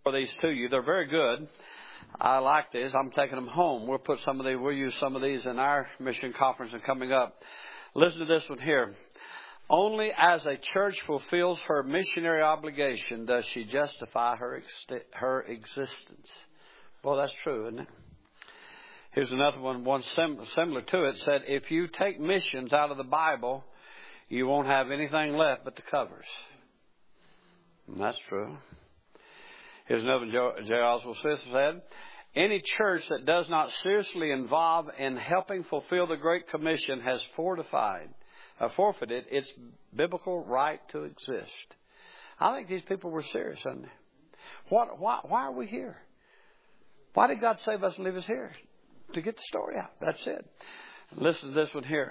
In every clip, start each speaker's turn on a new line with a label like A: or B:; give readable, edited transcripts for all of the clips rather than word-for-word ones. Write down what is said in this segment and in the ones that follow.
A: these to you. They're very good. I like these. I'm taking them home. We'll use some of these in our mission conference and coming up. Listen to this one here. Only as a church fulfills her missionary obligation does she justify her existence. Well, that's true, isn't it? Here's another one similar to it. Said, if you take missions out of the Bible, you won't have anything left but the covers. And that's true. Here's another one J. Oswald Smith said, any church that does not seriously involve in helping fulfill the Great Commission has forfeited its biblical right to exist. I think these people were serious, aren't they? Why are we here? Why did God save us and leave us here? To get the story out. That's it. Listen to this one here.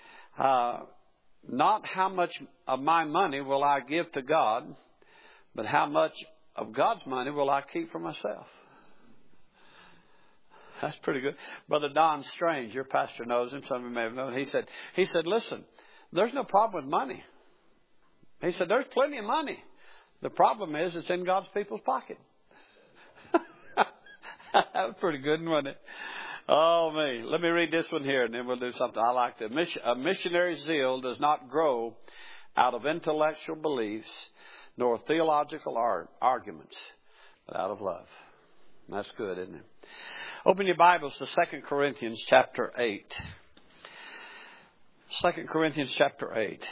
A: Not how much of my money will I give to God, but how much of God's money will I keep for myself. That's pretty good. Brother Don Strange, your pastor knows him. Some of you may have known. He said, listen, there's no problem with money. He said, there's plenty of money. The problem is it's in God's people's pocket. That was pretty good, wasn't it? Oh, me. Let me read this one here, and then we'll do something. I like that. A missionary zeal does not grow out of intellectual beliefs nor theological arguments, but out of love. And that's good, isn't it? Open your Bibles to 2 Corinthians chapter 8. 2 Corinthians chapter 8.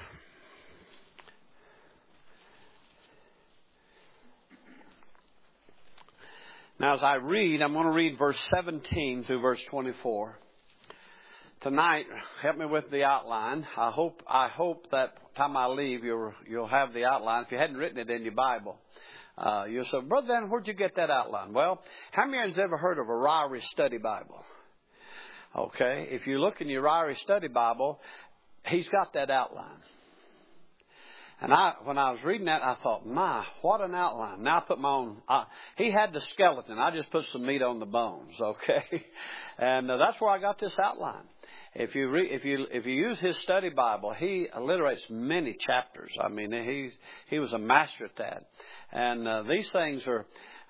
A: Now, as I read, I'm going to read verse 17 through verse 24. Tonight, help me with the outline. I hope that time I leave, you'll have the outline. If you hadn't written it in your Bible, you'll say, Brother Dan, where'd you get that outline? Well, how many has ever heard of a Ryrie Study Bible? Okay, if you look in your Ryrie Study Bible, he's got that outline. And when I was reading that, I thought, my, what an outline. Now I put my own, he had the skeleton. I just put some meat on the bones, okay? And that's where I got this outline. If you use his study Bible, he alliterates many chapters. I mean, he was a master at that. And these things are,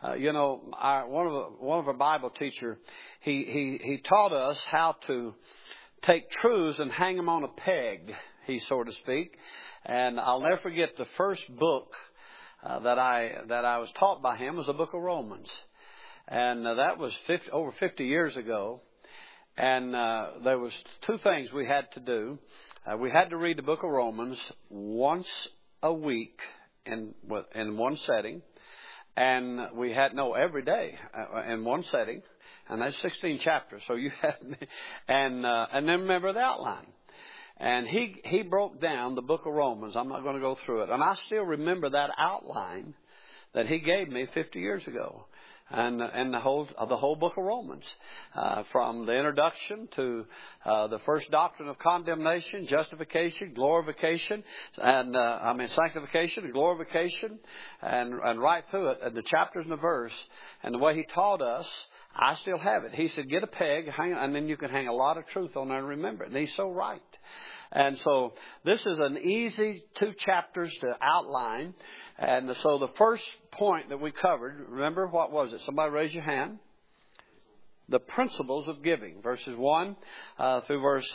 A: one of our Bible teacher, he taught us how to take truths and hang them on a peg, so to speak. And I'll never forget the first book that I was taught by him was the book of Romans. And that was over 50 years ago. And there was two things we had to do. We had to read the book of Romans once a week in one setting. And we had, every day in one setting. And that's 16 chapters. So you had, and then remember the outline. And he broke down the book of Romans. I'm not going to go through it. And I still remember that outline that he gave me 50 years ago. And the whole book of Romans. From the introduction to the first doctrine of condemnation, justification, glorification, and sanctification, glorification, and right through it, and the chapters and the verse. And the way he taught us, I still have it. He said, get a peg, and then you can hang a lot of truth on there and remember it. And he's so right. And so this is an easy 2 chapters to outline. And so the first point that we covered, remember, what was it? Somebody raise your hand. The principles of giving, verses 1 through verse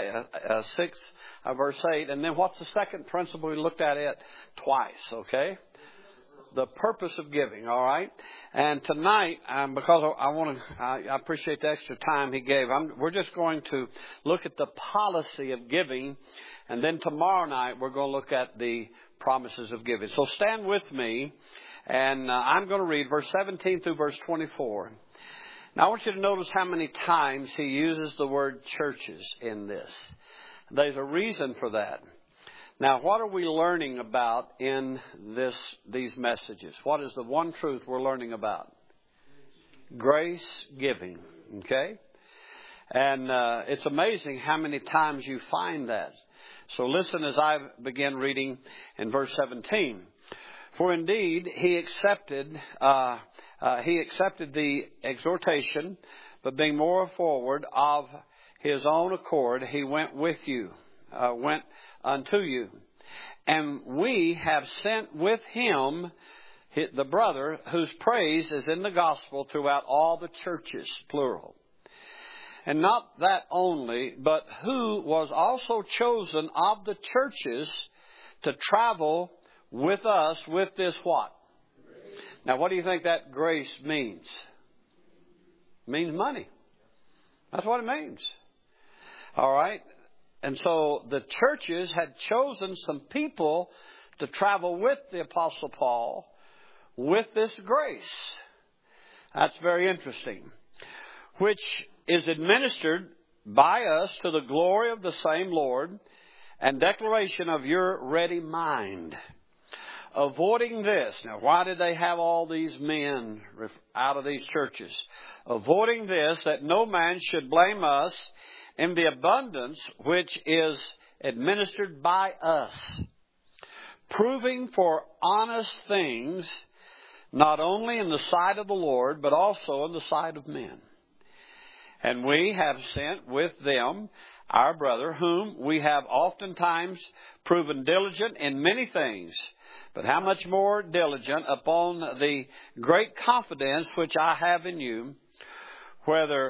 A: 6, verse 8. And then what's the second principle? We looked at it twice, okay? The purpose of giving, all right? And tonight, because I appreciate the extra time he gave, we're just going to look at the policy of giving. And then tomorrow night, we're going to look at the promises of giving. So stand with me, and I'm going to read verse 17 through verse 24. Now, I want you to notice how many times he uses the word churches in this. There's a reason for that. Now, what are we learning about in these messages? What is the one truth we're learning about? Grace giving, okay? And it's amazing how many times you find that. So listen as I begin reading in verse 17. For indeed, he accepted the exhortation, but being more forward of his own accord, he went unto you. And we have sent with him the brother whose praise is in the gospel throughout all the churches, plural. And not that only, but who was also chosen of the churches to travel with us with this what? Now, what do you think that grace means? It means money. That's what it means. All right? And so the churches had chosen some people to travel with the Apostle Paul with this grace. That's very interesting. Which is administered by us to the glory of the same Lord and declaration of your ready mind. Avoiding this. Now, why did they have all these men out of these churches? Avoiding this, that no man should blame us in the abundance which is administered by us. Proving for honest things, not only in the sight of the Lord, but also in the sight of men. And we have sent with them our brother, whom we have oftentimes proven diligent in many things, but how much more diligent upon the great confidence which I have in you, whether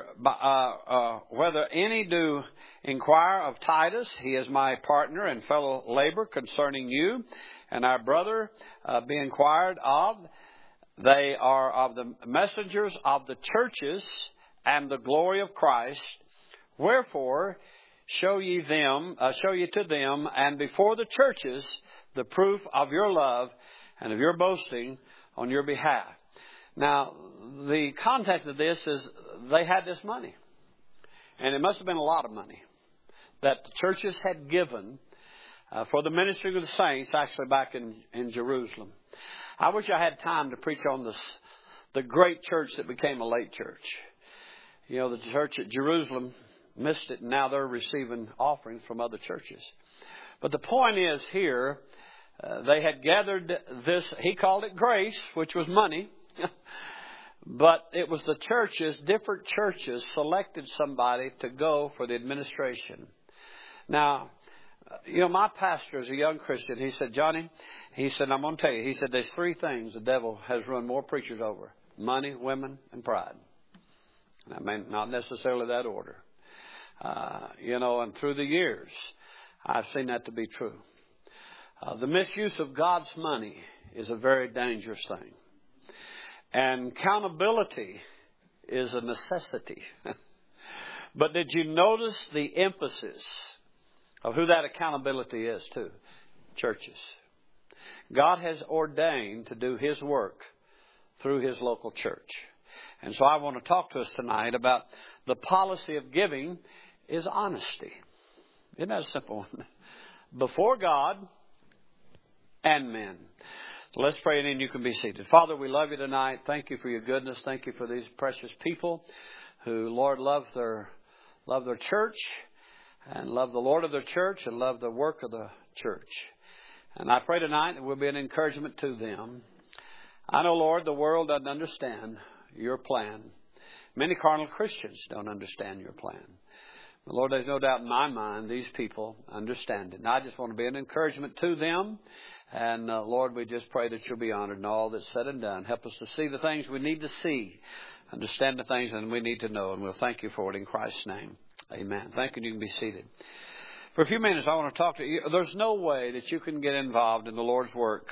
A: any do inquire of Titus, he is my partner and fellow labor concerning you, and our brother be inquired of. They are of the messengers of the churches and the glory of Christ. Wherefore, show ye to them, and before the churches, the proof of your love and of your boasting on your behalf. Now, the context of this is they had this money. And it must have been a lot of money that the churches had given for the ministry of the saints, actually back in Jerusalem. I wish I had time to preach on the great church that became a late church. You know, the church at Jerusalem missed it, and now they're receiving offerings from other churches. But the point is here, they had gathered this, he called it grace, which was money. But it was the churches, different churches selected somebody to go for the administration. Now, you know, my pastor is a young Christian. He said, Johnny, he said, I'm going to tell you, he said, there's three things the devil has run more preachers over: money, women, and pride. I mean, not necessarily that order. You know, and through the years, I've seen that to be true. The misuse of God's money is a very dangerous thing. And accountability is a necessity. But did you notice the emphasis of who that accountability is to? Churches. God has ordained to do His work through His local church. And so I want to talk to us tonight about the policy of giving is honesty. Isn't that a simple one? Before God and men. So let's pray and then you can be seated. Father, we love you tonight. Thank you for your goodness. Thank you for these precious people who, Lord, love their church and love the Lord of their church and love the work of the church. And I pray tonight that we'll be an encouragement to them. I know, Lord, the world doesn't understand your plan. Many carnal Christians don't understand your plan. But Lord, there's no doubt in my mind these people understand it. And I just want to be an encouragement to them. And Lord, we just pray that you'll be honored in all that's said and done. Help us to see the things we need to see, understand the things that we need to know. And we'll thank you for it in Christ's name. Amen. Thank you. You can be seated. For a few minutes, I want to talk to you. There's no way that you can get involved in the Lord's work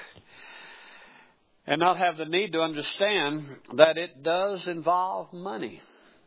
A: and not have the need to understand that it does involve money.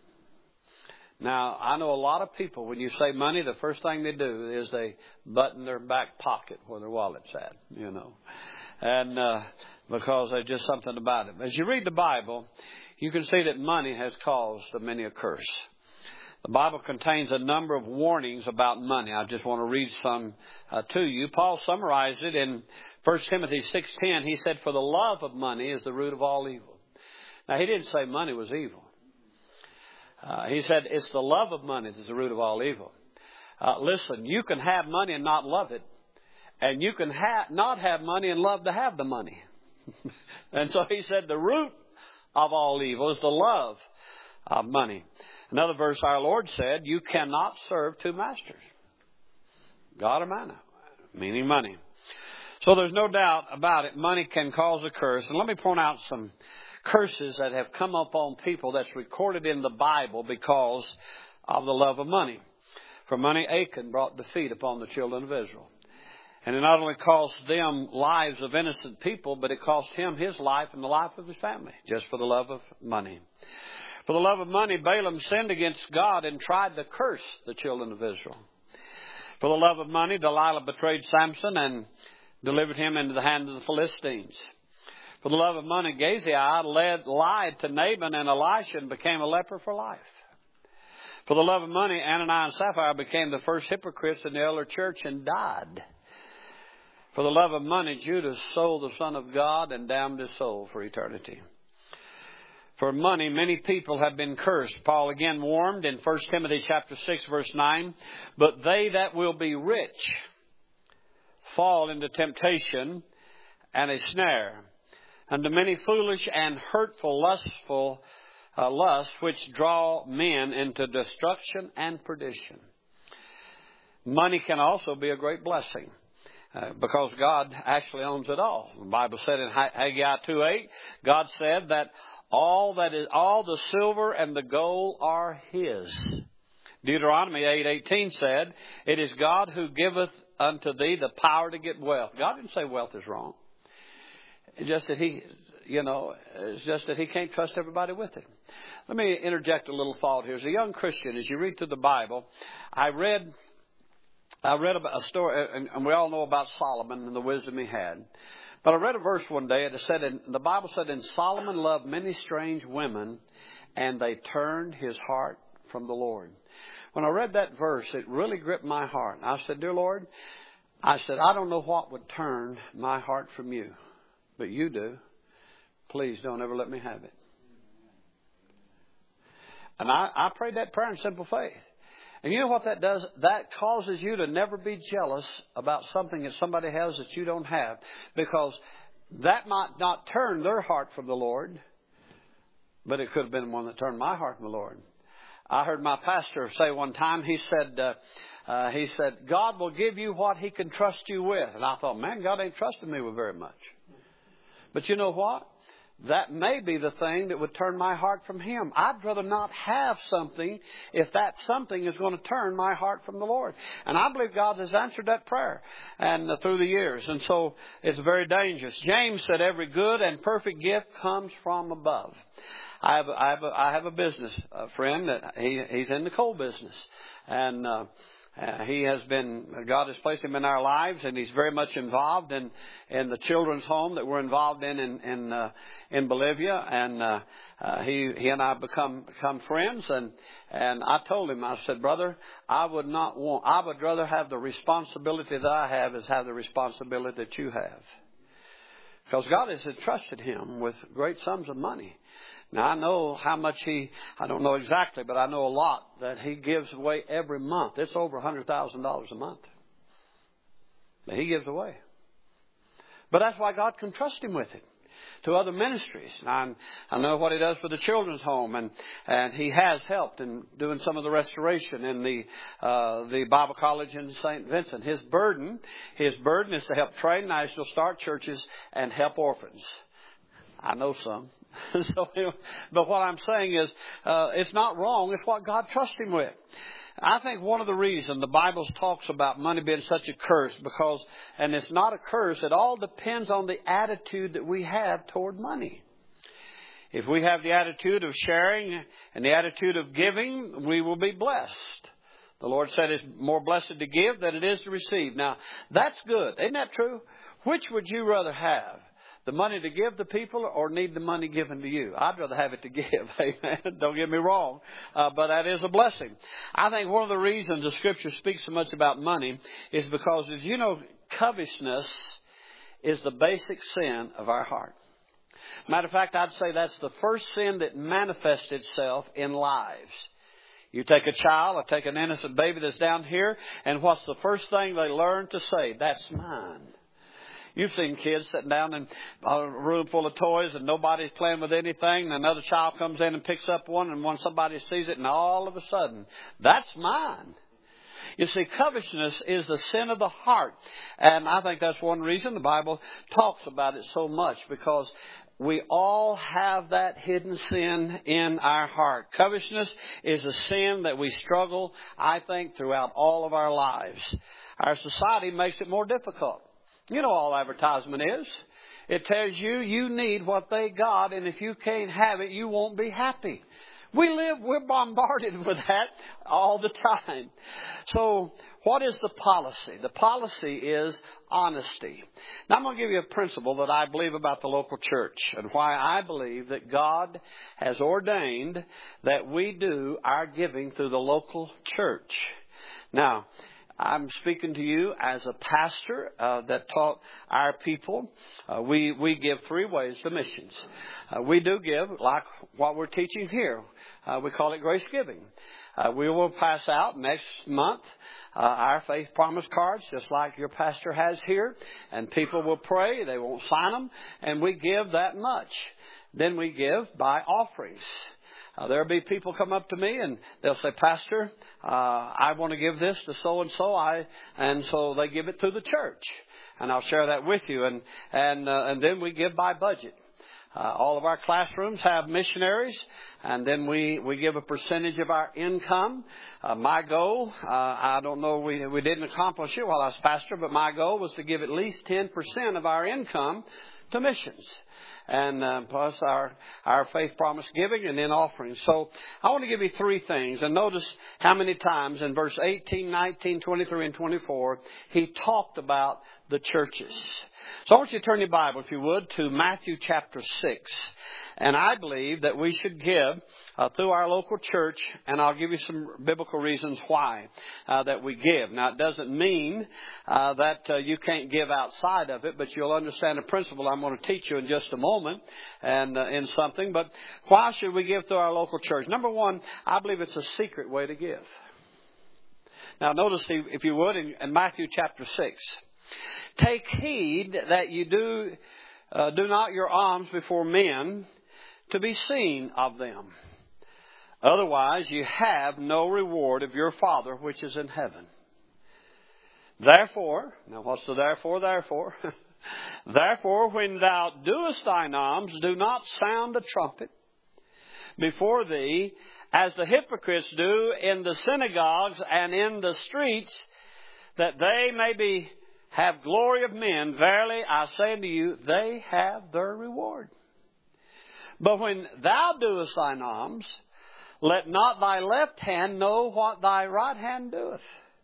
A: Now, I know a lot of people, when you say money, the first thing they do is they button their back pocket where their wallet's at, you know. And because there's just something about it. As you read the Bible, you can see that money has caused many a curse. The Bible contains a number of warnings about money. I just want to read some to you. Paul summarized it in 1 Timothy 6:10. He said, for the love of money is the root of all evil. Now, he didn't say money was evil. He said it's the love of money that's the root of all evil. Listen, you can have money and not love it. And you can not have money and love to have the money. And so he said the root of all evil is the love of money. Another verse our Lord said, you cannot serve two masters. God or mammon, meaning money. So there's no doubt about it. Money can cause a curse. And let me point out some curses that have come upon people that's recorded in the Bible because of the love of money. For money, Achan brought defeat upon the children of Israel. And it not only cost them lives of innocent people, but it cost him his life and the life of his family, just for the love of money. For the love of money, Balaam sinned against God and tried to curse the children of Israel. For the love of money, Delilah betrayed Samson and delivered him into the hand of the Philistines. For the love of money, Gehazi lied to Nabal and Elisha and became a leper for life. For the love of money, Ananias and Sapphira became the first hypocrites in the early church and died. For the love of money, Judas sold the Son of God and damned his soul for eternity. For money, many people have been cursed. Paul again warned in 1 Timothy chapter 6, verse 9, but they that will be rich fall into temptation and a snare, and to many foolish and hurtful, lustful lusts, which draw men into destruction and perdition. Money can also be a great blessing. Because God actually owns it all. The Bible said in Haggai 2:8, God said that all the silver and the gold are His. Deuteronomy 8:18 said, it is God who giveth unto thee the power to get wealth. God didn't say wealth is wrong. It's just that He can't trust everybody with it. Let me interject a little thought here. As a young Christian, as you read through the Bible, I read about a story, and we all know about Solomon and the wisdom he had. But I read a verse one day, and it said, the Bible said, and Solomon loved many strange women, and they turned his heart from the Lord. When I read that verse, it really gripped my heart. I said, dear Lord, I don't know what would turn my heart from you, but you do. Please don't ever let me have it. And I prayed that prayer in simple faith. And you know what that does? That causes you to never be jealous about something that somebody has that you don't have. Because that might not turn their heart from the Lord, but it could have been one that turned my heart from the Lord. I heard my pastor say one time, he said, God will give you what He can trust you with. And I thought, man, God ain't trusting me with very much. But you know what? That may be the thing that would turn my heart from Him. I'd rather not have something if that something is going to turn my heart from the Lord. And I believe God has answered that prayer and through the years. And so it's very dangerous. James said every good and perfect gift comes from above. I have a business friend that he's in the coal business. And God has placed him in our lives, and he's very much involved in the children's home that we're involved in Bolivia. And he and I become friends. And I told him, I said, brother, I would rather have the responsibility that I have as have the responsibility that you have. Because God has entrusted him with great sums of money. Now, I know how much I don't know exactly, but I know a lot that he gives away every month. It's over $100,000 a month that he gives away. But that's why God can trust him with it to other ministries. I know what he does for the children's home, and he has helped in doing some of the restoration in the Bible College in St. Vincent. His burden is to help train National Start churches and help orphans. I know some. But what I'm saying is, it's not wrong. It's what God trusts him with. I think one of the reasons the Bible talks about money being such a curse, and it's not a curse, it all depends on the attitude that we have toward money. If we have the attitude of sharing and the attitude of giving, we will be blessed. The Lord said it's more blessed to give than it is to receive. Now, that's good. Isn't that true? Which would you rather have? The money to give to people or need the money given to you? I'd rather have it to give. Amen. Don't get me wrong. But that is a blessing. I think one of the reasons the Scripture speaks so much about money is because, as you know, covetousness is the basic sin of our heart. Matter of fact, I'd say that's the first sin that manifests itself in lives. You take a child or take an innocent baby that's down here, and what's the first thing they learn to say? That's mine. You've seen kids sitting down in a room full of toys and nobody's playing with anything. And another child comes in and picks up one, and when somebody sees it, and all of a sudden, that's mine. You see, covetousness is the sin of the heart. And I think that's one reason the Bible talks about it so much, because we all have that hidden sin in our heart. Covetousness is a sin that we struggle, I think, throughout all of our lives. Our society makes it more difficult. You know all advertisement is. It tells you you need what they got, and if you can't have it, you won't be happy. We're bombarded with that all the time. So what is the policy? The policy is honesty. Now I'm going to give you a principle that I believe about the local church and why I believe that God has ordained that we do our giving through the local church. Now, I'm speaking to you as a pastor that taught our people. We give 3 ways to missions. We do give like what we're teaching here. We call it grace giving. We will pass out next month our faith promise cards, just like your pastor has here. And people will pray. They won't sign them. And we give that much. Then we give by offerings. There'll be people come up to me and they'll say, Pastor, I want to give this to so-and-so. And so they give it to the church. And I'll share that with you. And then we give by budget. All of our classrooms have missionaries. And then we give a percentage of our income. My goal, I don't know, we didn't accomplish it while I was pastor, but my goal was to give at least 10% of our income to missions. And plus our faith promise giving and then offerings. So I want to give you 3 things. And notice how many times in verse 18, 19, 23, and 24, he talked about the churches. So I want you to turn your Bible, if you would, to Matthew chapter 6. And I believe that we should give through our local church, and I'll give you some biblical reasons why that we give. Now, it doesn't mean that you can't give outside of it, but you'll understand the principle I'm going to teach you in just a moment and in something. But why should we give through our local church? Number one, I believe it's a secret way to give. Now, notice, if you would, in Matthew chapter 6. Take heed that you do not your alms before men to be seen of them. Otherwise, you have no reward of your Father which is in heaven. Therefore, now what's the therefore? Therefore, when thou doest thine alms, do not sound a trumpet before thee, as the hypocrites do in the synagogues and in the streets, that they may have glory of men. Verily, I say unto you, they have their reward. But when thou doest thine alms, let not thy left hand know what thy right hand doeth,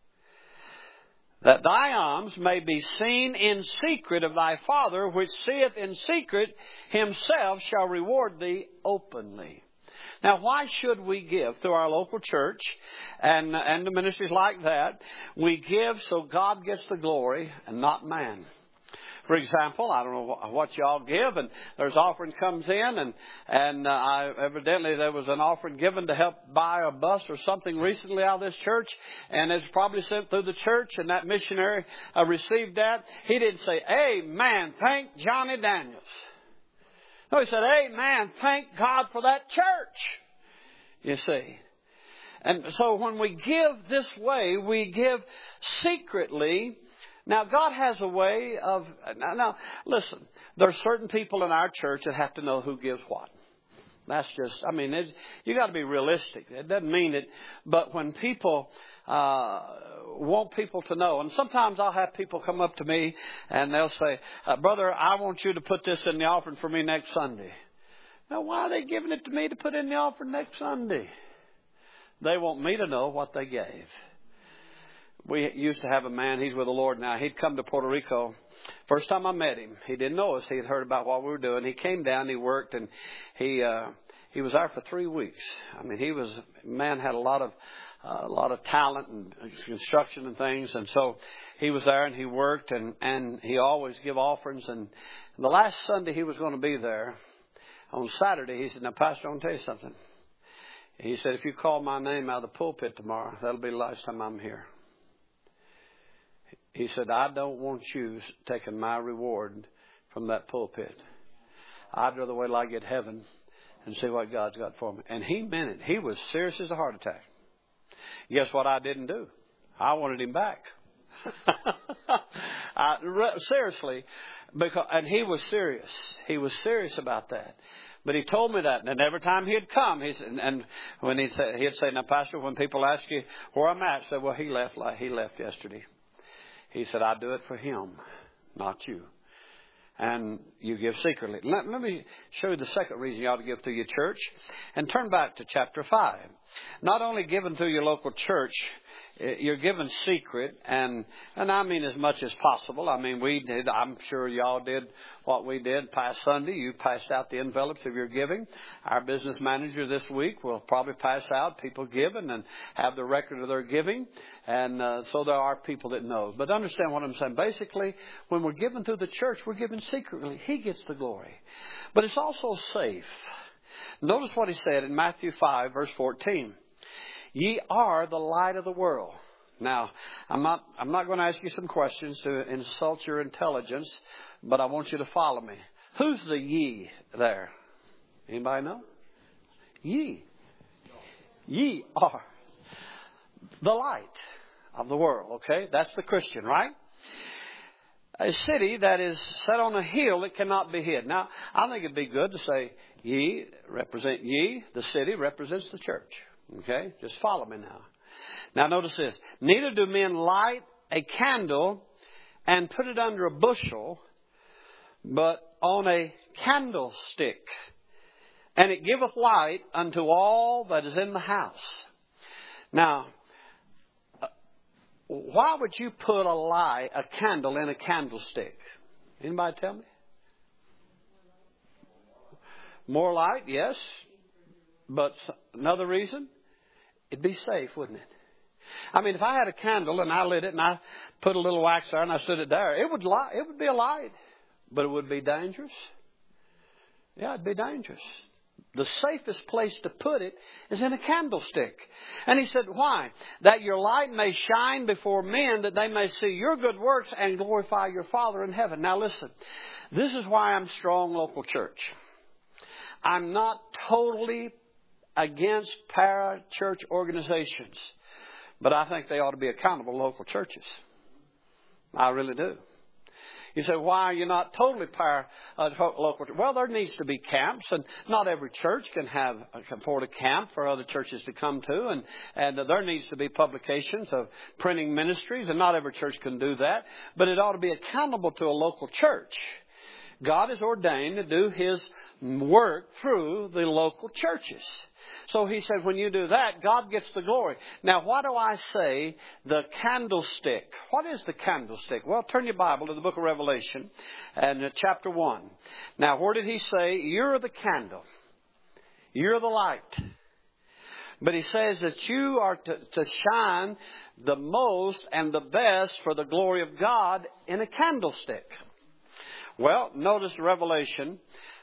A: that thy alms may be seen in secret of thy Father, which seeth in secret, himself shall reward thee openly. Now, why should we give through our local church and the ministries like that? We give so God gets the glory and not man. For example, I don't know what y'all give, and there's offering comes in, and evidently there was an offering given to help buy a bus or something recently out of this church, and it's probably sent through the church, and that missionary received that. He didn't say, "Amen, thank Johnny Daniels." No, he said, "Amen, thank God for that church." You see. And so when we give this way, we give secretly. Now, God has a way of... Now, listen, there are certain people in our church that have to know who gives what. That's just... you got to be realistic. It doesn't mean it. But when people want people to know, and sometimes I'll have people come up to me and they'll say, "Brother, I want you to put this in the offering for me next Sunday." Now, why are they giving it to me to put in the offering next Sunday? They want me to know what they gave. We used to have a man, he's with the Lord now. He'd come to Puerto Rico. First time I met him, he didn't know us. He had heard about what we were doing. He came down, he worked, and he was there for 3 weeks. Man had a lot of talent and construction and things. And so he was there and he worked and he always give offerings. And the last Sunday he was going to be there, on Saturday, he said, "Now, Pastor, I want to tell you something." He said, "If you call my name out of the pulpit tomorrow, that'll be the last time I'm here." He said, "I don't want you taking my reward from that pulpit. I'd rather wait till I get heaven and see what God's got for me." And he meant it. He was serious as a heart attack. Guess what I didn't do? I wanted him back. Seriously, and he was serious. He was serious about that. But he told me that, and every time he'd come, and when he'd say, "Now, Pastor, when people ask you where I'm at," I said, "Well, he left yesterday." He said, "I do it for him, not you." And you give secretly. Let me show you the second reason you ought to give through your church. And turn back to chapter 5. Not only giving through your local church, you're given secret, and I mean as much as possible. I mean, we did. I'm sure y'all did what we did past Sunday. You passed out the envelopes of your giving. Our business manager this week will probably pass out people giving and have the record of their giving. And so there are people that know. But understand what I'm saying. Basically, when we're giving through the church, we're giving secretly. He gets the glory. But it's also safe. Notice what he said in Matthew 5, verse 14. Ye are the light of the world. Now, I'm not going to ask you some questions to insult your intelligence, but I want you to follow me. Who's the ye there? Anybody know? Ye. Ye are the light of the world. Okay? That's the Christian, right? A city that is set on a hill that cannot be hid. Now, I think it'd be good to say ye, represent ye. The city represents the church. Okay? Just follow me now. Now notice this. Neither do men light a candle and put it under a bushel, but on a candlestick. And it giveth light unto all that is in the house. Now, why would you put a candle in a candlestick? Anybody tell me? More light, yes. But another reason? It'd be safe, wouldn't it? I mean, if I had a candle and I lit it and I put a little wax there and I stood it there, it would be a light. But it would be dangerous. Yeah, it'd be dangerous. The safest place to put it is in a candlestick. And he said, why? That your light may shine before men, that they may see your good works and glorify your Father in heaven. Now listen, this is why I'm strong local church. I'm not totally against para-church organizations, but I think they ought to be accountable local churches. I really do. You say, why are you not totally local? Well, there needs to be camps, and not every church can afford a camp for other churches to come to, and there needs to be publications of printing ministries, and not every church can do that, but it ought to be accountable to a local church. God is ordained to do His work through the local churches. So he said, when you do that, God gets the glory. Now, why do I say the candlestick? What is the candlestick? Well, turn your Bible to the book of Revelation and chapter 1. Now, where did he say, you're the candle? You're the light. But he says that you are to shine the most and the best for the glory of God in a candlestick. Well, notice Revelation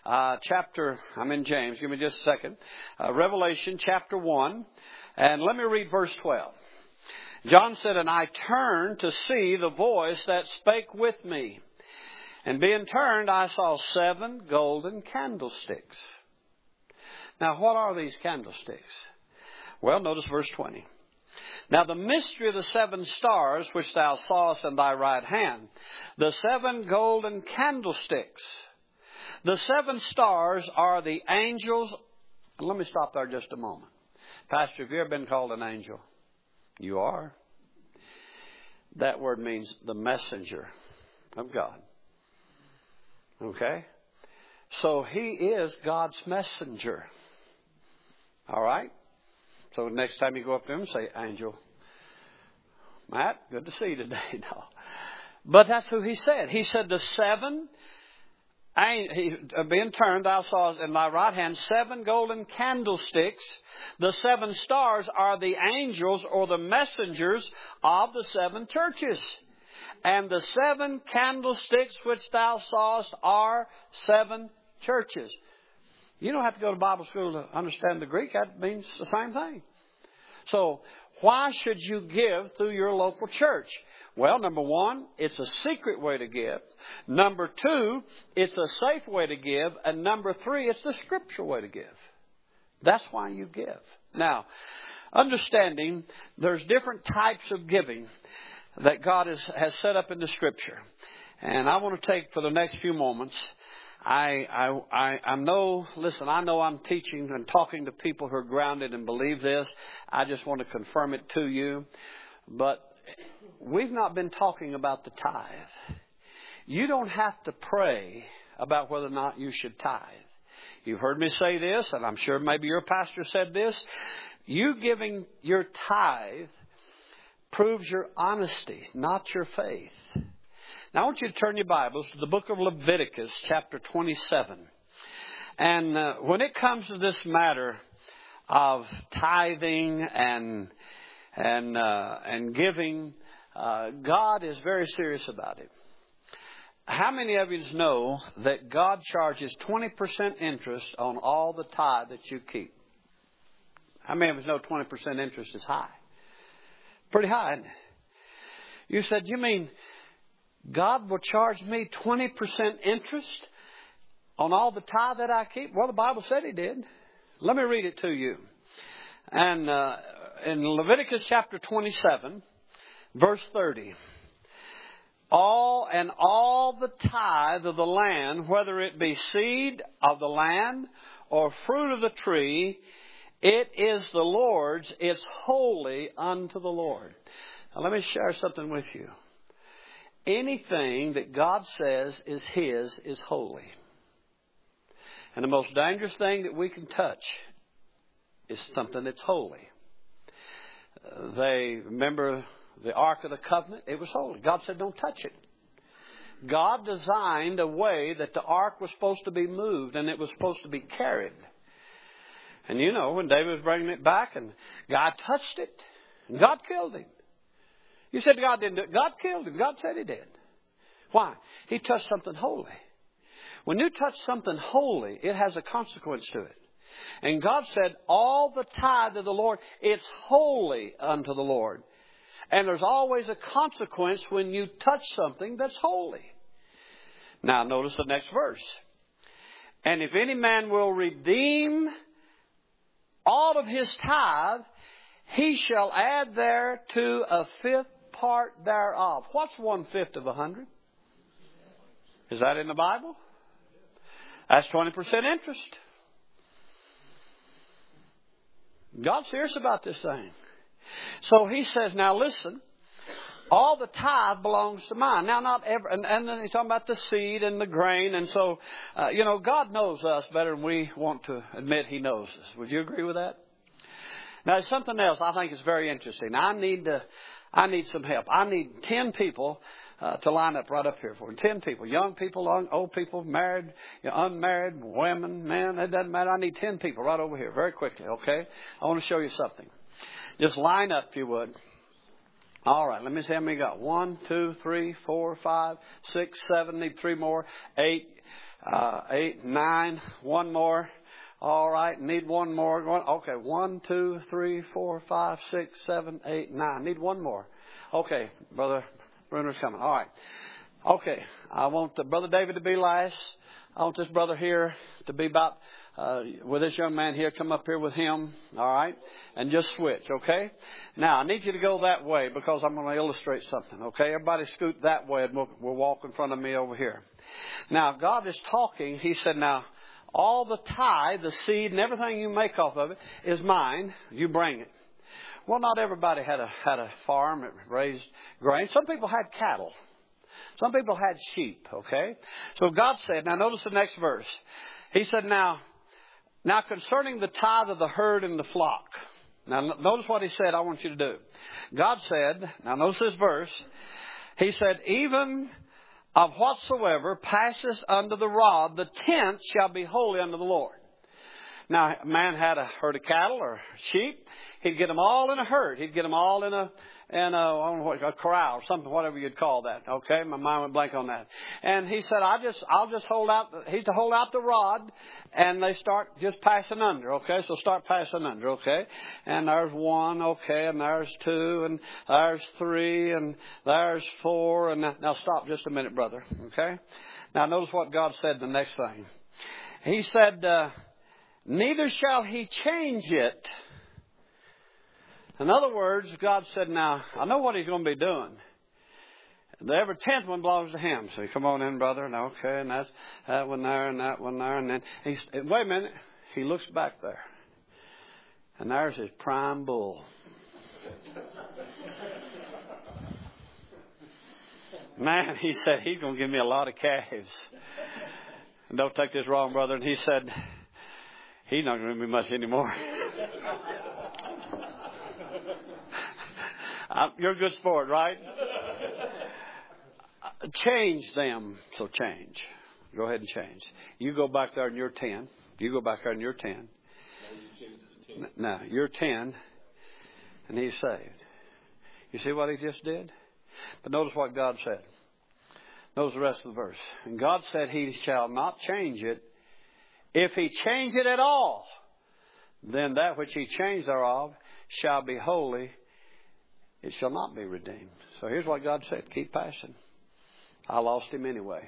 A: I'm in James. Give me just a second. Revelation chapter 1. And let me read verse 12. John said, and I turned to see the voice that spake with me. And being turned, I saw 7 golden candlesticks. Now, what are these candlesticks? Well, notice verse 20. Now, the mystery of the 7 stars, which thou sawest in thy right hand, the 7 golden candlesticks. The 7 stars are the angels. Let me stop there just a moment. Pastor, have you ever been called an angel? You are. That word means the messenger of God. Okay? So he is God's messenger. All right? So next time you go up to him, say, Angel Matt, good to see you today. No. But that's who he said. He said the 7, being turned, thou sawest in thy right hand 7 golden candlesticks. The 7 stars are the angels or the messengers of the 7 churches. And the 7 candlesticks which thou sawest are 7 churches. You don't have to go to Bible school to understand the Greek. That means the same thing. So why should you give through your local church? Well, number 1, it's a secret way to give. Number 2, it's a safe way to give. And number 3, it's the scriptural way to give. That's why you give. Now, understanding there's different types of giving that God has set up in the Scripture. And I want to take for the next few moments, I know, listen, I know I'm teaching and talking to people who are grounded and believe this. I just want to confirm it to you. But we've not been talking about the tithe. You don't have to pray about whether or not you should tithe. You've heard me say this, and I'm sure maybe your pastor said this. You giving your tithe proves your honesty, not your faith. Now I want you to turn your Bibles to the book of Leviticus, chapter 27. And when it comes to this matter of tithing and giving, God is very serious about it. How many of you know that God charges 20% interest on all the tithe that you keep? How many of us know 20% interest is high? Pretty high, isn't it? You said, you mean God will charge me 20% interest on all the tithe that I keep? Well, the Bible said He did. Let me read it to you. And in Leviticus chapter 27, verse 30. All the tithe of the land, whether it be seed of the land or fruit of the tree, it is the Lord's. It's holy unto the Lord. Now let me share something with you. Anything that God says is His is holy. And the most dangerous thing that we can touch is something that's holy. Remember the Ark of the Covenant? It was holy. God said, don't touch it. God designed a way that the Ark was supposed to be moved and it was supposed to be carried. And you know, when David was bringing it back and God touched it, and God killed him. You said God didn't do it. God killed him. God said He did. Why? He touched something holy. When you touch something holy, it has a consequence to it. And God said, all the tithe of the Lord, it's holy unto the Lord. And there's always a consequence when you touch something that's holy. Now notice the next verse. And if any man will redeem all of his tithe, he shall add thereto a fifth part thereof. What's 1/5 of 100? Is that in the Bible? That's 20% interest. God's serious about this thing. So He says, now listen, all the tithe belongs to mine. Now not every, and then He's talking about the seed and the grain. And so, God knows us better than we want to admit He knows us. Would you agree with that? Now there's something else I think is very interesting. I need some help. I need 10 people to line up right up here for me. 10 people. Young people, old people, married, unmarried, women, men, it doesn't matter. I need 10 people right over here very quickly, okay? I want to show you something. Just line up if you would. All right, let me see how many got. 1, 2, 3, 4, 5, 6, 7. Need 3 more. 8, 9. 1 more. All right, need 1 more. Okay, 1, 2, 3, 4, 5, 6, 7, 8, 9. Need 1 more. Okay, Brother Bruner's coming. All right. Okay, I want Brother David to be last. I want this brother here to be about, with this young man here, come up here with him. All right. And just switch. Okay. Now, I need you to go that way because I'm going to illustrate something. Okay. Everybody scoot that way and we'll walk in front of me over here. Now, God is talking. He said, now, all the tithe, the seed and everything you make off of it is mine. You bring it. Well, not everybody had a farm that raised grain. Some people had cattle. Some people had sheep, okay? So God said, now notice the next verse. He said, now concerning the tithe of the herd and the flock. Now notice what He said I want you to do. God said, now notice this verse. He said, even of whatsoever passeth under the rod, the tenth shall be holy unto the Lord. Now, a man had a herd of cattle or sheep. He'd get them all in a herd. He'd get them all in a corral or something, whatever you'd call that. Okay, my mind went blank on that. And he said, I'll just hold out. He's to hold out the rod, and they start just passing under. Okay, so start passing under. Okay, and there's 1. Okay, and there's 2, and there's 3, and there's 4, and now stop just a minute, brother. Okay, now notice what God said. The next thing, He said, neither shall he change it In other words, God said, now, I know what He's going to be doing. Every 10th one belongs to Him. So you come on in, brother, and okay, and that's that one there and that one there. And then wait a minute. He looks back there. And there's his prime bull. Man, he said, he's going to give me a lot of calves. And don't take this wrong, brother. And he said, he's not going to give me much anymore. You're a good sport, right? Change them. So change. Go ahead and change. You go back there and you're 10. You go back there and you're 10. No, you're 10. And he's saved. You see what he just did? But notice what God said. Notice the rest of the verse. And God said he shall not change it. If he change it at all, then that which he changed thereof shall be holy. It shall not be redeemed. So here's what God said. Keep passing. I lost him anyway.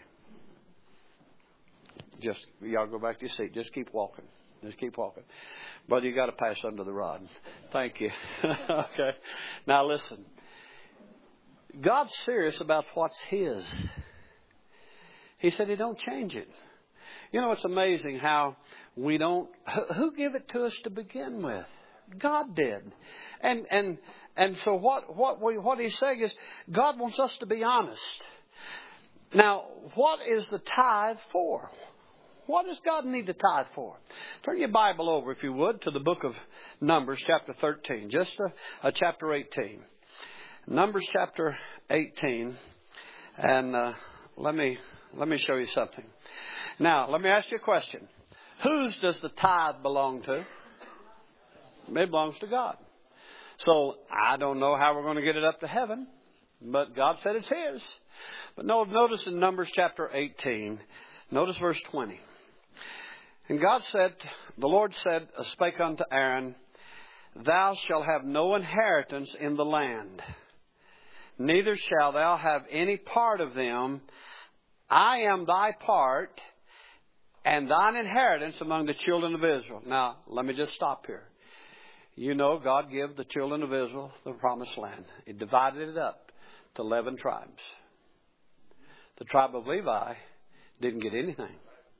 A: Just, y'all go back to your seat. Just keep walking. Just keep walking. Brother, you got to pass under the rod. Thank you. Okay. Now listen. God's serious about what's his. He said he don't change it. You know, it's amazing how we don't... Who gave it to us to begin with? God did. And so what he's saying is God wants us to be honest. Now, what is the tithe for? What does God need the tithe for? Turn your Bible over, if you would, to the book of Numbers, chapter 13. Just chapter 18. Numbers chapter 18. And let me show you something. Now, let me ask you a question. Whose does the tithe belong to? It belongs to God. So, I don't know how we're going to get it up to heaven. But God said it's his. But notice in Numbers chapter 18, notice verse 20. And God said, the Lord said, spake unto Aaron, thou shalt have no inheritance in the land, neither shalt thou have any part of them. I am thy part and thine inheritance among the children of Israel. Now, let me just stop here. You know, God gave the children of Israel the promised land. He divided it up to 11 tribes. The tribe of Levi didn't get anything.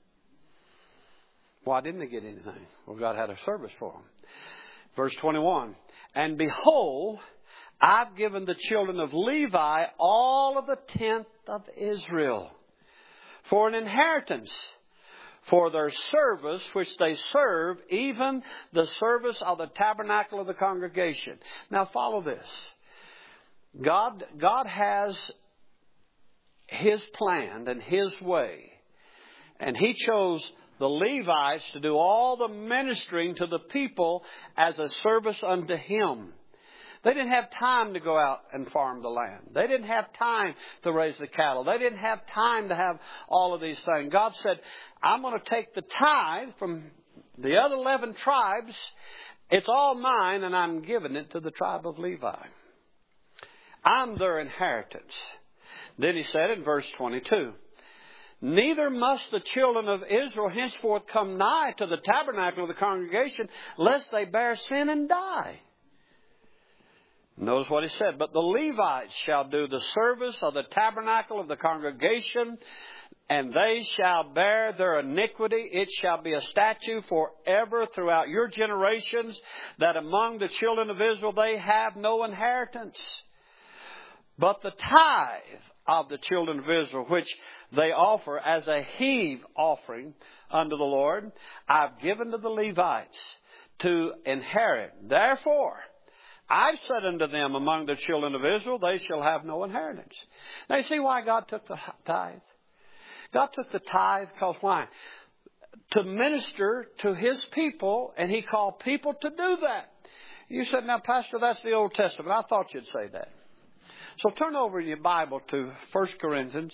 A: Why didn't they get anything? Well, God had a service for them. Verse 21. And behold, I've given the children of Levi all of the tenth of Israel for an inheritance, for their service which they serve, even the service of the tabernacle of the congregation. Now follow this. God has his plan and his way. And he chose the Levites to do all the ministering to the people as a service unto him. They didn't have time to go out and farm the land. They didn't have time to raise the cattle. They didn't have time to have all of these things. God said, I'm going to take the tithe from the other 11 tribes. It's all mine, and I'm giving it to the tribe of Levi. I'm their inheritance. Then he said in verse 22, neither must the children of Israel henceforth come nigh to the tabernacle of the congregation, lest they bear sin and die. Notice what he said. But the Levites shall do the service of the tabernacle of the congregation, and they shall bear their iniquity. It shall be a statute forever throughout your generations, that among the children of Israel they have no inheritance. But the tithe of the children of Israel, which they offer as a heave offering unto the Lord, I've given to the Levites to inherit. Therefore, I've said unto them among the children of Israel, they shall have no inheritance. Now you see why God took the tithe? God took the tithe because why? To minister to his people, and he called people to do that. You said, now Pastor, that's the Old Testament. I thought you'd say that. So turn over your Bible to 1 Corinthians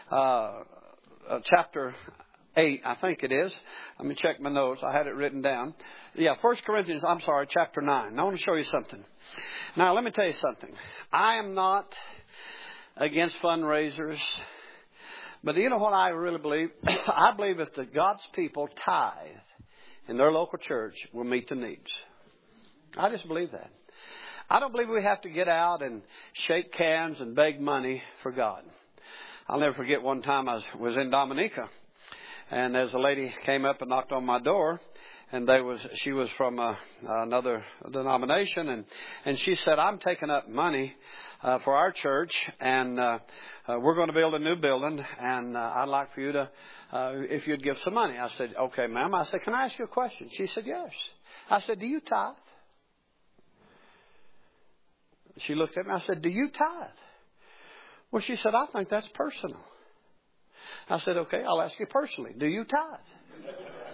A: chapter 8, I think it is. Let me check my notes. I had it written down. Yeah, 1 Corinthians, chapter 9. I want to show you something. Now, let me tell you something. I am not against fundraisers. But you know what I really believe? I believe if God's people tithe in their local church, will meet the needs. I just believe that. I don't believe we have to get out and shake hands and beg money for God. I'll never forget one time I was in Dominica, and there's a lady came up and knocked on my door, and she was from another denomination, and she said, I'm taking up money for our church, and we're going to build a new building, and I'd like for you to, if you'd give some money. I said, okay, ma'am. I said, can I ask you a question? She said, yes. I said, do you tithe? She looked at me. I said, do you tithe? Well, she said, I think that's personal. I said, okay, I'll ask you personally. Do you tithe?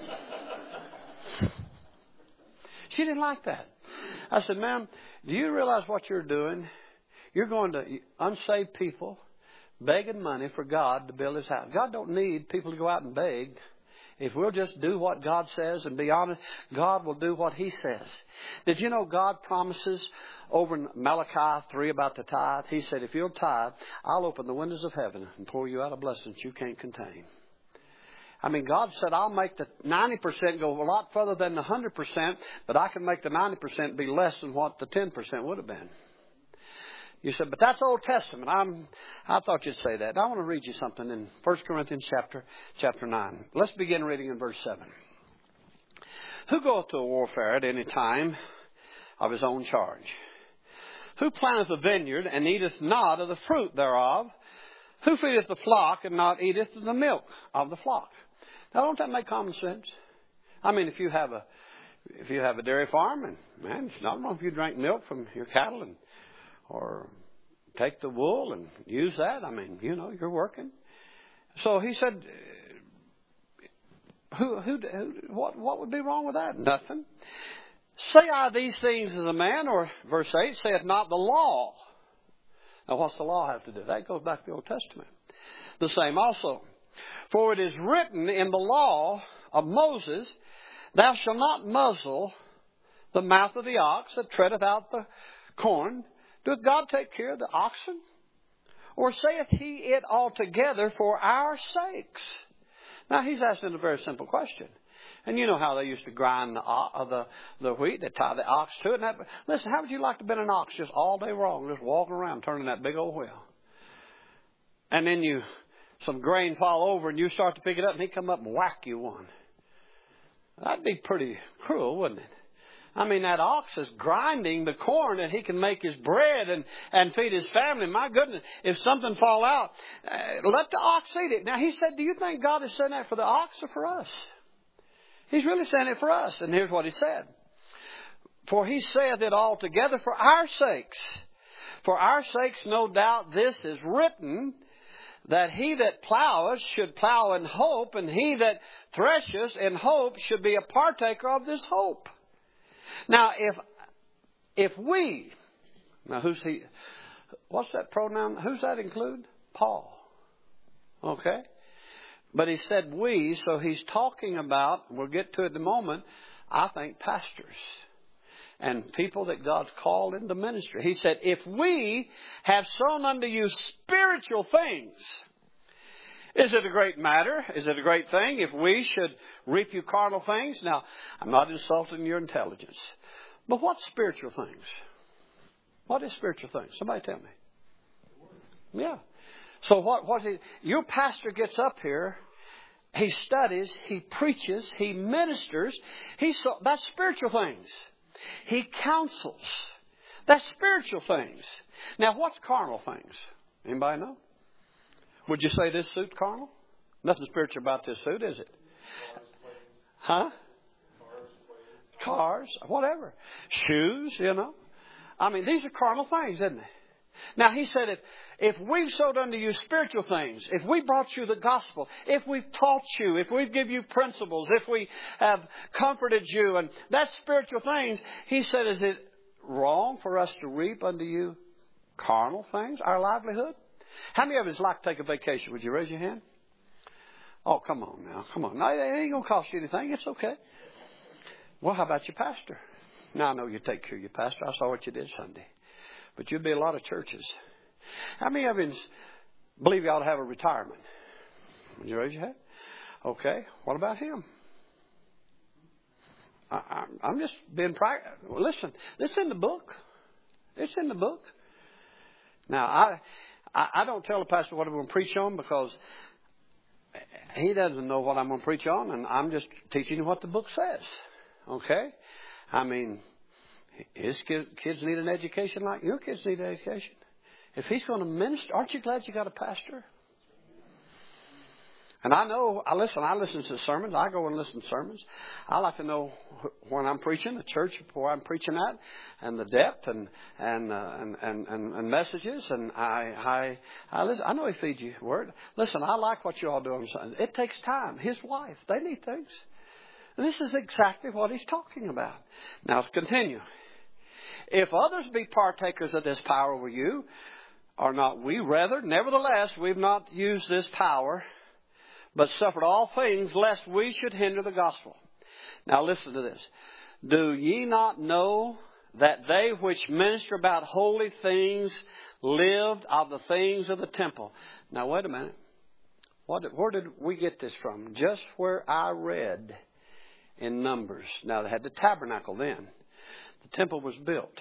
A: She didn't like that. I said, ma'am, do you realize what you're doing? You're going to unsaved people begging money for God to build His house. God don't need people to go out and beg. If we'll just do what God says and be honest, God will do what He says. Did you know God promises over in Malachi 3 about the tithe? He said, if you'll tithe, I'll open the windows of heaven and pour you out a blessing that you can't contain. I mean, God said, I'll make the 90% go a lot further than the 100%, but I can make the 90% be less than what the 10% would have been. You said, but that's Old Testament. I thought you'd say that. I want to read you something in 1 Corinthians chapter 9. Let's begin reading in verse 7. Who goeth to warfare at any time of his own charge? Who planteth a vineyard and eateth not of the fruit thereof? Who feedeth the flock and not eateth of the milk of the flock? Now, don't that make common sense? I mean, if you have a dairy farm, and man, it's not wrong if you drink milk from your cattle or take the wool and use that. I mean, you're working. So he said, what would be wrong with that? Nothing. Say I these things as a man, or verse 8, saith not the law. Now, what's the law have to do? That goes back to the Old Testament. The same also. For it is written in the law of Moses, thou shalt not muzzle the mouth of the ox that treadeth out the corn. Doth God take care of the oxen? Or saith He it altogether for our sakes? Now, he's asking a very simple question. And you know how they used to grind the wheat. They tie the ox to it. Listen, how would you like to have been an ox just all day long, just walking around turning that big old wheel? And then some grain fall over and you start to pick it up and he come up and whack you one. That'd be pretty cruel, wouldn't it? I mean, that ox is grinding the corn that he can make his bread and feed his family. My goodness, if something fall out, let the ox eat it. Now, he said, do you think God is saying that for the ox or for us? He's really saying it for us. And here's what he said. For he saith it altogether for our sakes. For our sakes, no doubt, this is written, that he that ploweth should plow in hope, and he that thresheth in hope should be a partaker of this hope. Now, if we, now who's he? What's that pronoun? Who's that include? Paul. Okay. But he said we, so he's talking about, we'll get to it in a moment, I think pastors and people that God's called into ministry. He said, if we have sown unto you spiritual things, is it a great matter? Is it a great thing if we should reap you carnal things? Now, I'm not insulting your intelligence. But what's spiritual things? What is spiritual things? Somebody tell me. Yeah. So your pastor gets up here, he studies, he preaches, he ministers. That's spiritual things. He counsels. That's spiritual things. Now, what's carnal things? Anybody know? Would you say this suit's carnal? Nothing spiritual about this suit, is it? Huh? Cars, whatever. Shoes, I mean, these are carnal things, isn't they? Now, he said, if we've sowed unto you spiritual things, if we brought you the gospel, if we've taught you, if we've given you principles, if we have comforted you, and that's spiritual things, he said, is it wrong for us to reap unto you carnal things, our livelihood? How many of us like to take a vacation? Would you raise your hand? Oh, come on now. Come on. No, it ain't going to cost you anything. It's okay. Well, how about your pastor? Now, I know you take care of your pastor. I saw what you did Sunday. But you'd be a lot of churches. How many of you believe you ought to have a retirement? Would you raise your hand? Okay. What about him? I'm just being practical. Listen, this is in the book. It's in the book. Now, I don't tell the pastor what I'm going to preach on because he doesn't know what I'm going to preach on, and I'm just teaching him what the book says. Okay? I mean, his kids need an education like your kids need an education. If he's going to minister, aren't you glad you got a pastor? And I listen to sermons. I go and listen to sermons. I like to know when I'm preaching, the church where I'm preaching at, and the depth and messages. And I listen. I know he feeds you word. Listen, I like what you all do. It takes time. His wife, they need things. And this is exactly what he's talking about. Now, let's continue. If others be partakers of this power with you, are not we rather? Nevertheless, we've not used this power, but suffered all things, lest we should hinder the gospel. Now listen to this. Do ye not know that they which minister about holy things lived of the things of the temple? Now wait a minute. Where did we get this from? Just where I read in Numbers. Now they had the tabernacle then. The temple was built.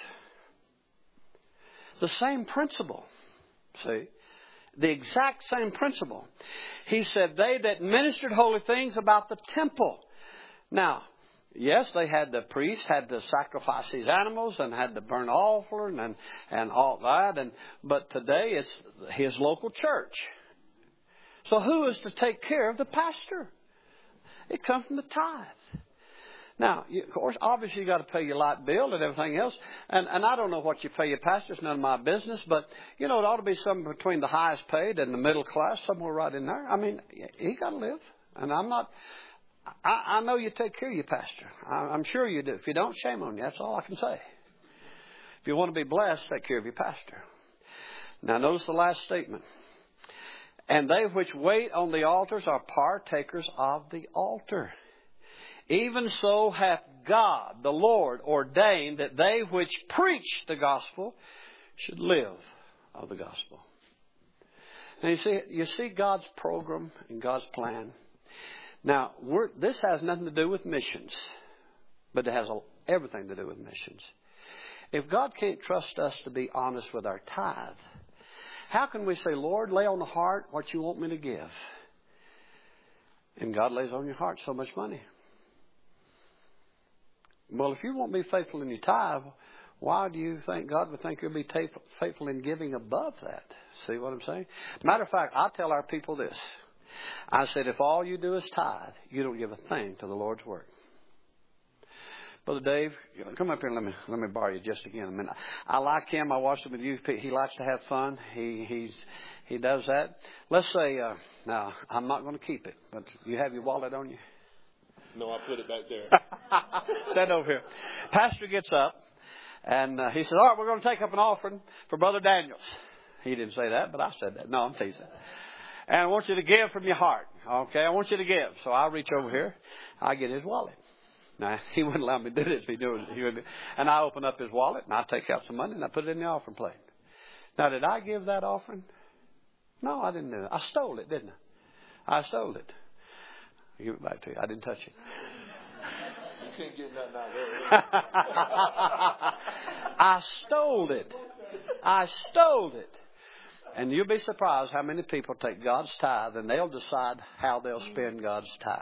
A: The same principle. See? The exact same principle. He said, they that ministered holy things about the temple. Now, yes, they had the priest had to sacrifice these animals and had to burn offering and all that. But today it's his local church. So who is to take care of the pastor? It comes from the tithe. Now, of course, obviously you got to pay your light bill and everything else. And I don't know what you pay your pastor. It's none of my business. But, it ought to be something between the highest paid and the middle class, somewhere right in there. I mean, he got to live. And I know you take care of your pastor. I'm sure you do. If you don't, shame on you. That's all I can say. If you want to be blessed, take care of your pastor. Now, notice the last statement. And they which wait on the altars are partakers of the altar. Even so hath God, the Lord, ordained that they which preach the gospel should live of the gospel. And you see God's program and God's plan. Now, this has nothing to do with missions, but it has everything to do with missions. If God can't trust us to be honest with our tithe, how can we say, Lord, lay on the heart what you want me to give? And God lays on your heart so much money. Well, if you won't be faithful in your tithe, why do you think God would think you'll be faithful in giving above that? See what I'm saying? Matter of fact, I tell our people this. I said, if all you do is tithe, you don't give a thing to the Lord's work. Brother Dave, come up here and let me borrow you just again. I mean, I like him. I watched him with youth. He likes to have fun. He does that. Let's say, now, I'm not going to keep it, but you have your wallet on you?
B: No, I put it back there.
A: Stand over here. Pastor gets up, and he says, all right, we're going to take up an offering for Brother Daniels. He didn't say that, but I said that. No, I'm teasing. And I want you to give from your heart. Okay, I want you to give. So I reach over here. I get his wallet. Now, he wouldn't allow me to do this if he do it. And I open up his wallet, and I take out some money, and I put it in the offering plate. Now, did I give that offering? No, I didn't do it. I stole it, didn't I? I stole it. I'll give it back to you. I didn't touch it.
B: You can't get nothing out of it.
A: I stole it. I stole it. And you'll be surprised how many people take God's tithe and they'll decide how they'll spend God's tithe.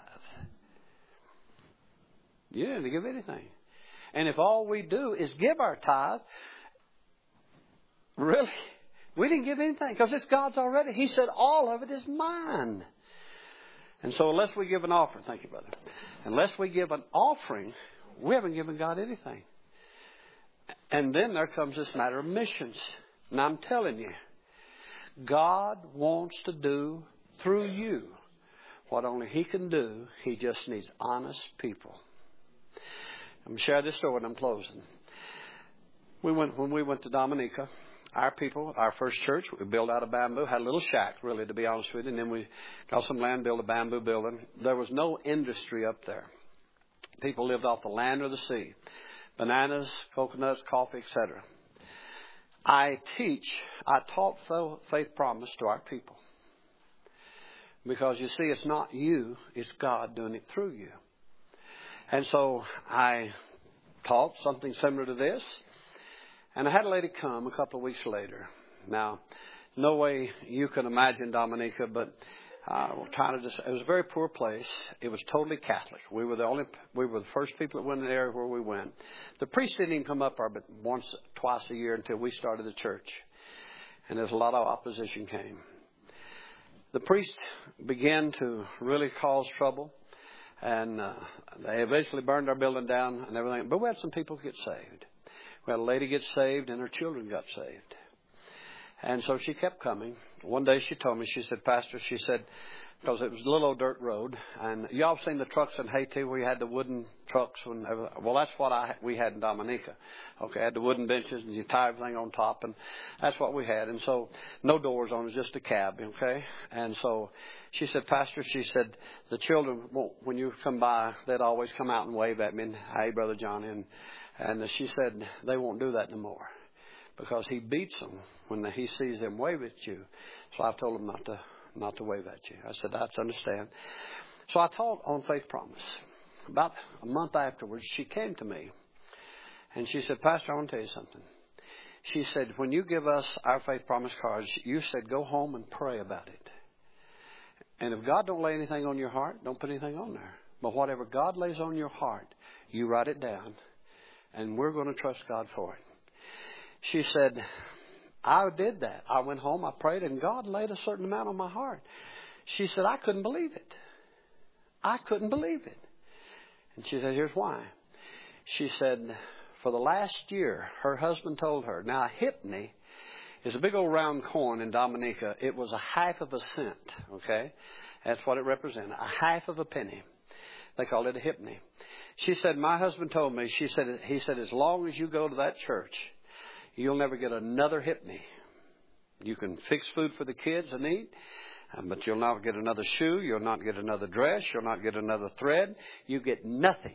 A: You didn't give anything. And if all we do is give our tithe, really, we didn't give anything because it's God's already. He said all of it is mine. And so unless we give an offering, thank you, brother. Unless we give an offering, we haven't given God anything. And then there comes this matter of missions. And I'm telling you, God wants to do through you what only He can do. He just needs honest people. I'm going to share this story and I'm closing. When we went to Dominica, our people, our first church, we built out of bamboo, had a little shack, really, to be honest with you. And then we got some land, built a bamboo building. There was no industry up there. People lived off the land or the sea. Bananas, coconuts, coffee, etc. I taught faith promise to our people. Because you see, it's not you, it's God doing it through you. And so I taught something similar to this. And I had a lady come a couple of weeks later. Now, no way you can imagine Dominica, but we're trying to it was a very poor place. It was totally Catholic. We were the first people that went in the area where we went. The priest didn't even come up there but twice a year until we started the church. And there's a lot of opposition came. The priest began to really cause trouble. And they eventually burned our building down and everything. But we had some people get saved. We had a lady get saved and her children got saved. And so she kept coming. One day she told me, she said, Pastor, she said, because it was a little old dirt road. And y'all seen the trucks in Haiti where you had the wooden trucks? Well, that's what we had in Dominica. Okay, had the wooden benches and you tie everything on top. And that's what we had. And so no doors on it, just a cab, okay? And so she said, Pastor, she said, the children, when you come by, they'd always come out and wave at me. And, hey, Brother Johnny. And she said, they won't do that no more because he beats them when he sees them wave at you. So I told him not to wave at you. I said, that's understand. So I taught on Faith Promise. About a month afterwards, she came to me and she said, Pastor, I want to tell you something. She said, when you give us our Faith Promise cards, you said go home and pray about it. And if God don't lay anything on your heart, don't put anything on there. But whatever God lays on your heart, you write it down and we're going to trust God for it. She said, I did that. I went home, I prayed, and God laid a certain amount on my heart. She said, I couldn't believe it. I couldn't believe it. And she said, here's why. She said, for the last year, her husband told her, now a hypney is a big old round coin in Dominica. It was a half of a cent, okay? That's what it represented, a half of a penny. They called it a hypney. She said, my husband told me, he said, as long as you go to that church, you'll never get another hypney. You can fix food for the kids and eat, but you'll not get another shoe. You'll not get another dress. You'll not get another thread. You get nothing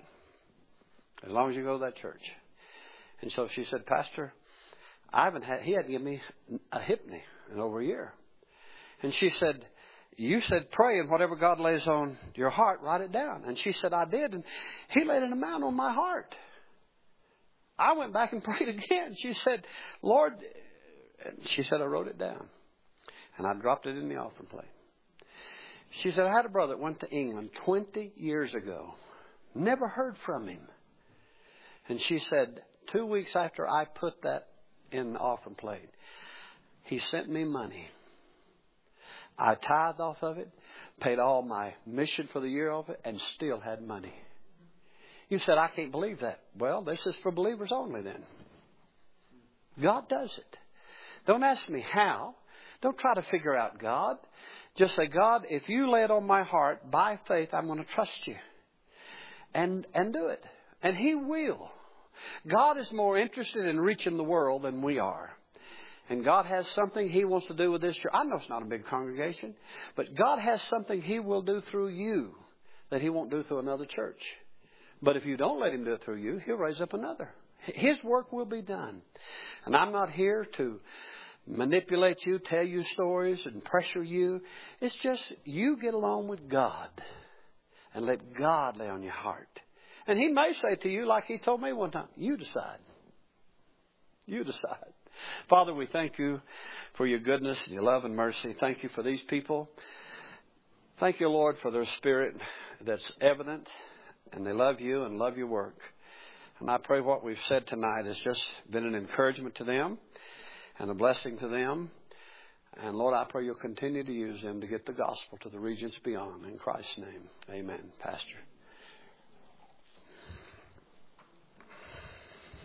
A: as long as you go to that church. And so she said, Pastor, he hadn't given me a hypney in over a year. And she said, you said pray and whatever God lays on your heart, write it down. And she said, I did. And he laid an amount on my heart. I went back and prayed again. She said, Lord, she said, I wrote it down. And I dropped it in the offering plate. She said, I had a brother that went to England 20 years ago. Never heard from him. And she said, 2 weeks after I put that in the offering plate, he sent me money. I tithed off of it, paid all my mission for the year off it, and still had money. You said, I can't believe that. Well, this is for believers only then. God does it. Don't ask me how. Don't try to figure out God. Just say, God, if you lay it on my heart, by faith, I'm going to trust you. And do it. And He will. God is more interested in reaching the world than we are. And God has something He wants to do with this church. I know it's not a big congregation, but God has something He will do through you that He won't do through another church. But if you don't let Him do it through you, He'll raise up another. His work will be done. And I'm not here to manipulate you, tell you stories and pressure you. It's just you get along with God and let God lay on your heart. And He may say to you, like He told me one time, you decide. You decide. Father, we thank you for your goodness, your love and mercy. Thank you for these people. Thank you, Lord, for their spirit that's evident. And they love you and love your work. And I pray what we've said tonight has just been an encouragement to them and a blessing to them. And Lord, I pray you'll continue to use them to get the gospel to the regions beyond. In Christ's name, amen. Pastor.